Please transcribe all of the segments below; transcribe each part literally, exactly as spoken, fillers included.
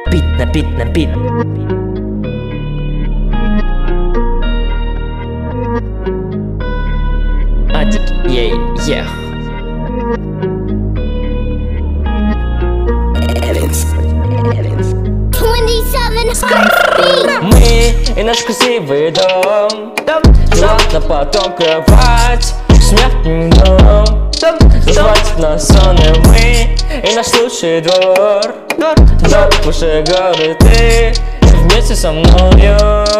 бит, на бит, на бит. Один, ей, ех. Мы и наш красивый дом, желательно потом кровать, смех днем, захватит нас сон и мы и наш лучший двор. Дом выше горы, ты вместе со мною.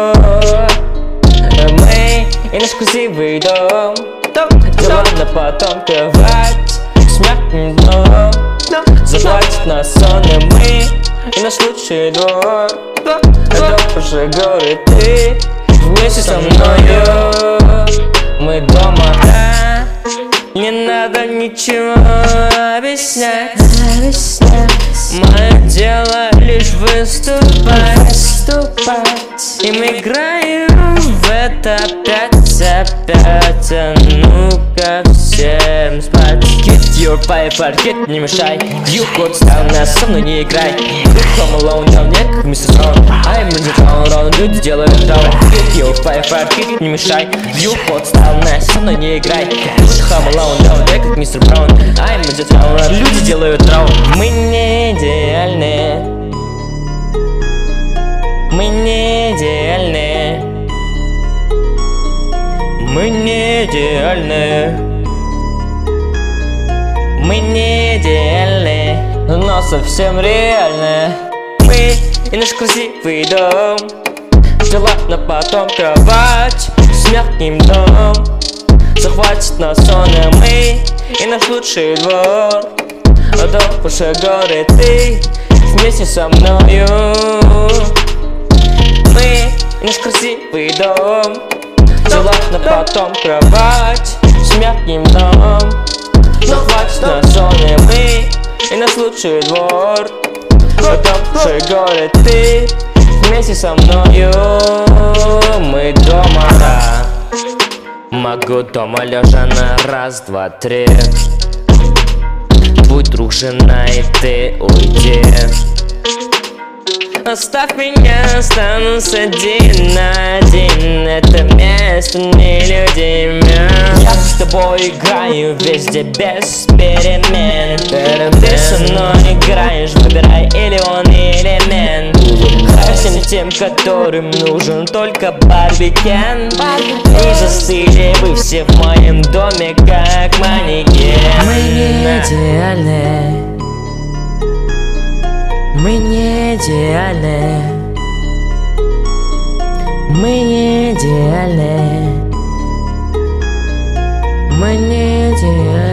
Мы и наш красивый дом, желательно потом кровать, смех днем, захватит нас сон и мы и наш лучший двор. Дом выше горы, ты вместе со мною. Мы дома, да, не надо ничего объяснять. Мое дело лишь выступать, выступать. И мы играем в это опять, опять. А ну-ка всем спать. Get your piper, get, не мешай. You got style, со мной не играй. Ты home alone, я не как мистер Сон. I'm in the town, round, люди делают драу. Get your piper, get, не мешай. You got style, со мной не играй. Ты home alone, я не как мистер Браун. I'm in the town, round, люди делают драу. Мы не идеальны. Мы не идеальны. Мы не идеальны. Мы не идеальны, но совсем реальны. Мы и наш красивый дом, желательно потом кровать, смех ним дом, захватит нас сон и мы и наш лучший двор. Дом выше горы, ты вместе со мною. Мы и наш красивый дом, желательно потом кровать, смех ним дом, захватит нас сон и мы и наш лучший двор. Дом выше горы, ты вместе со мною. Мы дома, да. Могу дома лежа на раз, два, три. Будь друг, жена, и ты уйди. Оставь меня, останусь один на один. Это место нелюдимо. Я с тобой играю везде без перемен. Ты со мной играешь, выбирай или он, или мен. Хай всем тем, которым нужен только барбекен. И застыли вы все в моем доме, как манекен. Мы не идеальны. Мы не идеальны. Мы не идеальны. Мы не идеальны.